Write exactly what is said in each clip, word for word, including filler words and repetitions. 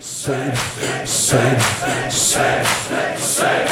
Say, say, say, say,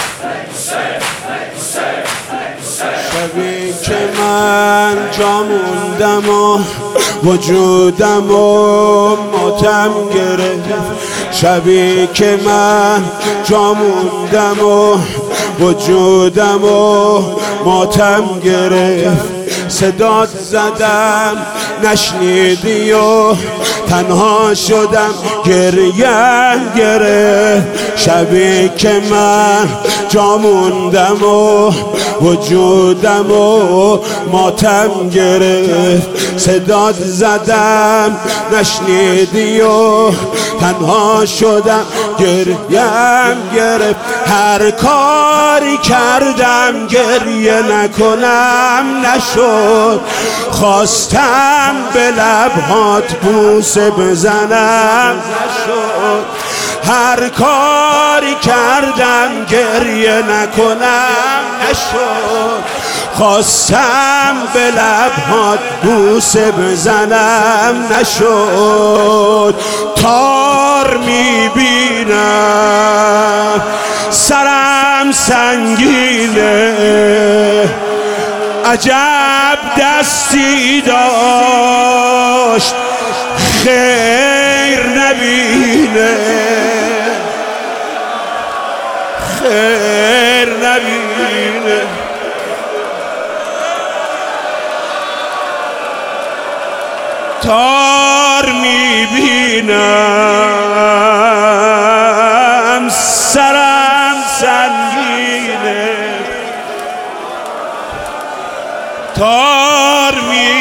say, شبی که من جا موندم و وجودم و ماتم گرفت، شبی که من جا موندم و وجودم و ماتم گرفت، صدات زدم نشنیدی و تنها شدم گریم گرفت، شبی که من جا موندم و وجودم و ماتم گرفت، صدات زدم نشنیدی و تنها شدم گریم گرفت، هر کاری کردم گریه نکنم نشد، خواستم به لبهات بوسه بزنم نشد، هر کاری کردم گریه نکنم نشد، خواستم به لبهات بوسه بزنم نشد، تار میبینم سرم سنگینه، عجب دستی داشت خیر نبینه، خیر نبینه، تار میبینم سرم سنگینه، تار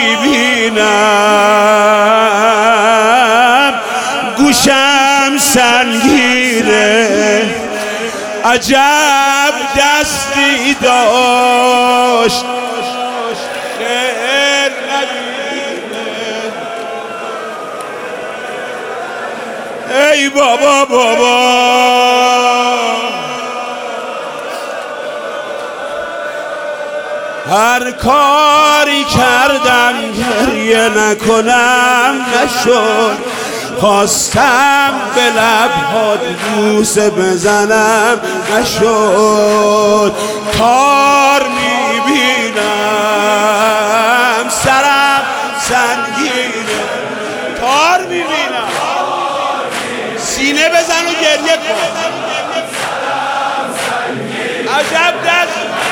میبینم گوشم سنگینه، عجب دستی داشت خیر نبینه، ای بابا بابا هر کاری کردم گریه نکنم نشد، خواستم به لبهات بوسه بزنم نشد، تار میبینم سرم سنگینه، تار میبینم سینه بزن و گریه کن، عجب دست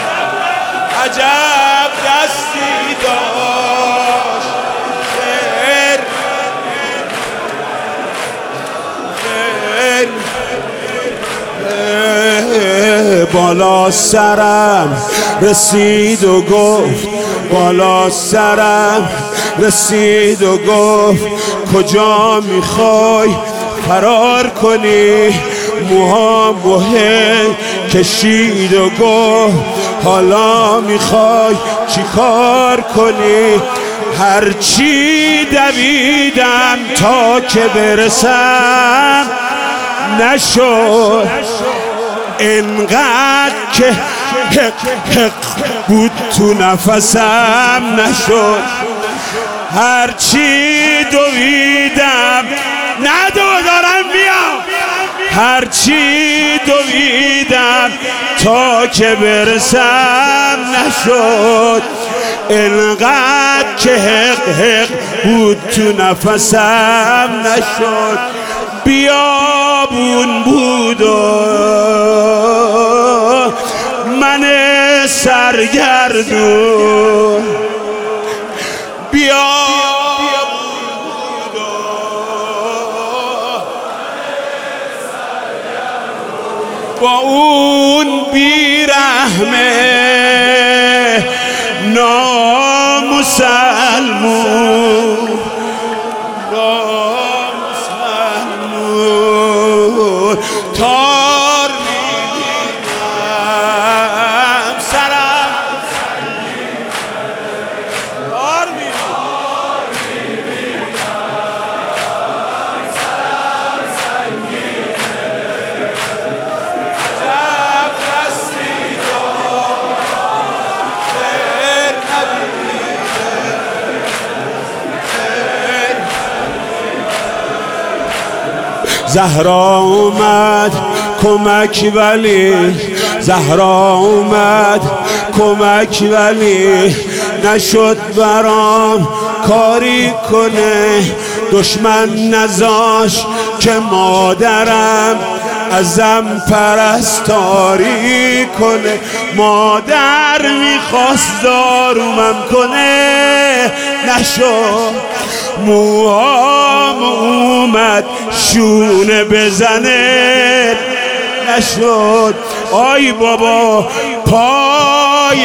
عجب دستی داشت خیر خیر، بالا سرم رسید و گفت، بالا سرم رسید و گفت کجا میخوای فرار کنی، موهام مهم کشید و گفت حالا میخوای چی کار کنی، هرچی دویدم تا که برسم نشد، انقدر که حق حق بود تو نفسم نشد، هرچی دویدم ندو دارم بیام، هرچی دویدم تا که برسم نشد، انقدر که حق حق بود تو نفسم نشد، بیابون بود و من سرگردون، بیابون بود و با اون بیرحمه نامسلمون نامسلمون، تار میبینم سرم تار میبینم سرم سنگینه، عجب دستی داشت خیر نبینه، زهرا اومد کمک ولی زهرا اومد کمک ولی نشد برام کاری کنه دشمن نزاش که مادرم ازم پرستاری کنه مادر میخواست دارومم کنه نشد موهام اومد شونه بزنه نشد آی بابا پای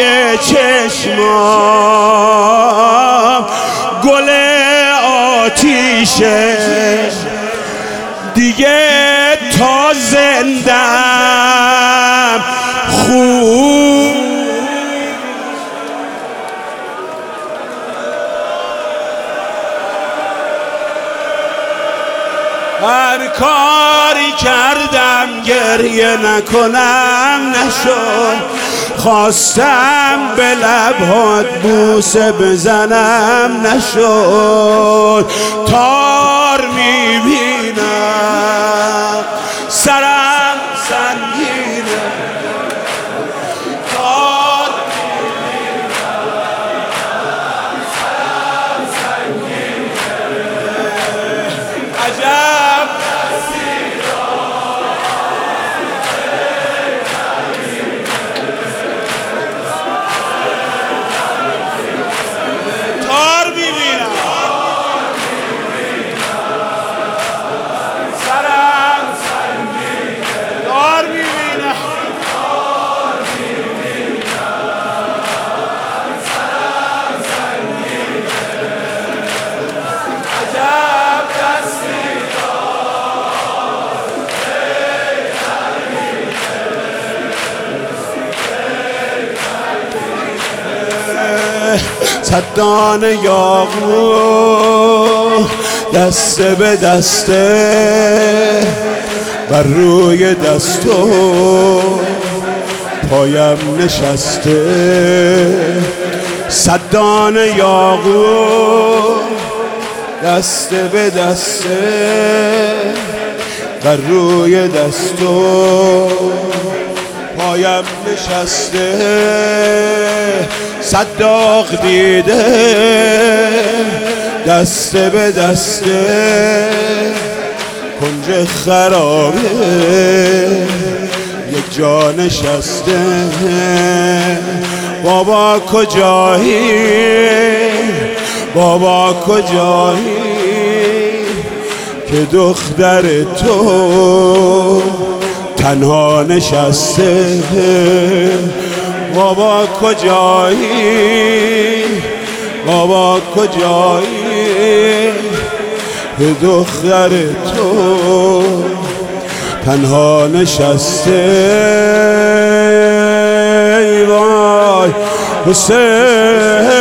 چشمام گل آتیشه دیگه تا زندم خوب هر کاری کردم گریه نکنم نشد خواستم به لبهات بوسه بزنم نشد تار میبینم سرم سنگینه تار میبینم سرم سنگینه عجب صدان یاقوت دسته به دسته بر روی دستو پایم نشسته صدان یاقوت دسته به دسته بر روی دستو پایم نشسته صداق دیده دسته به دسته کنج خرابه یک جا نشسته بابا کجایی بابا کجایی که دختر تو تنها نشسته بابا کجایی بابا کجایی که دختر تو تنها نشسته وای حسین